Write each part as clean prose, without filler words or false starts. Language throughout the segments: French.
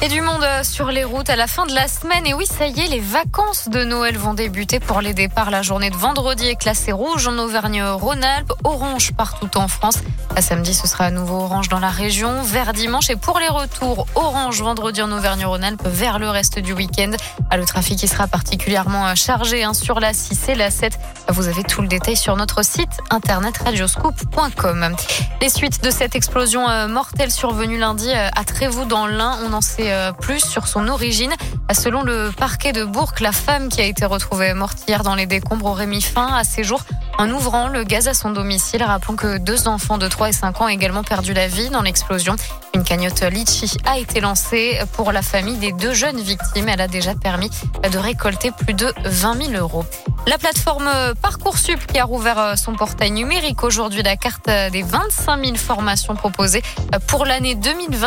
Et du monde sur les routes à la fin de la semaine. Et oui, ça y est, les vacances de Noël vont débuter pour les départs. La journée de vendredi est classée rouge en Auvergne-Rhône-Alpes, orange partout en France. À samedi, ce sera à nouveau orange dans la région, vert dimanche. Et pour les retours, orange vendredi en Auvergne-Rhône-Alpes, vers le reste du week-end. Le trafic qui sera particulièrement chargé sur la 6 et la 7. Vous avez tout le détail sur notre site internet radioscoop.com. Les suites de cette explosion mortelle survenue lundi à Trévoux dans l'Ain, on en sait plus sur son origine. Selon le parquet de Bourg, la femme qui a été retrouvée morte hier dans les décombres aurait mis fin à ses jours en ouvrant le gaz à son domicile. Rappelons que 2 enfants de 3 et 5 ans ont également perdu la vie dans l'explosion. Une cagnotte Litchi a été lancée pour la famille des 2 jeunes victimes. Elle a déjà permis de récolter plus de 20 000 euros. La plateforme Parcoursup qui a rouvert son portail numérique aujourd'hui, la carte des 25 000 formations proposées pour l'année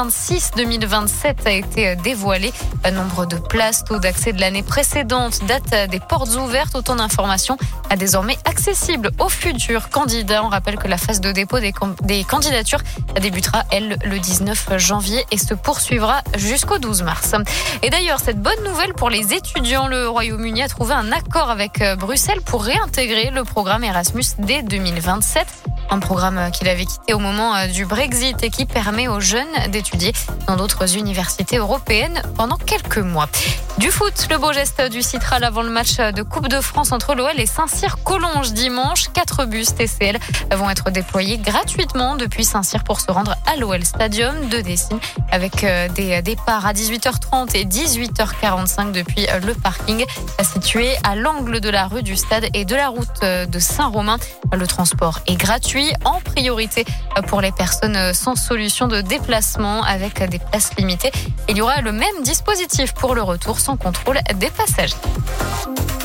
2026-2027 a été dévoilée. Nombre de places, taux d'accès de l'année précédente, date des portes ouvertes, autant d'informations désormais accessibles aux futurs candidats. On rappelle que la phase de dépôt des candidatures débutera, elle, le 19 janvier et se poursuivra jusqu'au 12 mars. Et d'ailleurs, cette bonne nouvelle pour les étudiants, le Royaume-Uni a trouvé un accord avec Bruxelles pour réintégrer le programme Erasmus dès 2027. Un programme qu'il avait quitté au moment du Brexit et qui permet aux jeunes d'étudier dans d'autres universités européennes pendant quelques mois. Du foot, le beau geste du Citral avant le match de Coupe de France entre l'OL et Saint-Cyr-Collonges dimanche. 4 bus TCL vont être déployés gratuitement depuis Saint-Cyr pour se rendre à l'OL Stadium de Dessines avec des départs à 18h30 et 18h45 depuis le parking situé à l'angle de la rue du Stade et de la route de Saint-Romain. Le transport est gratuit en priorité pour les personnes sans solution de déplacement avec des places limitées. Il y aura le même dispositif pour le retour sans contrôle des passagers.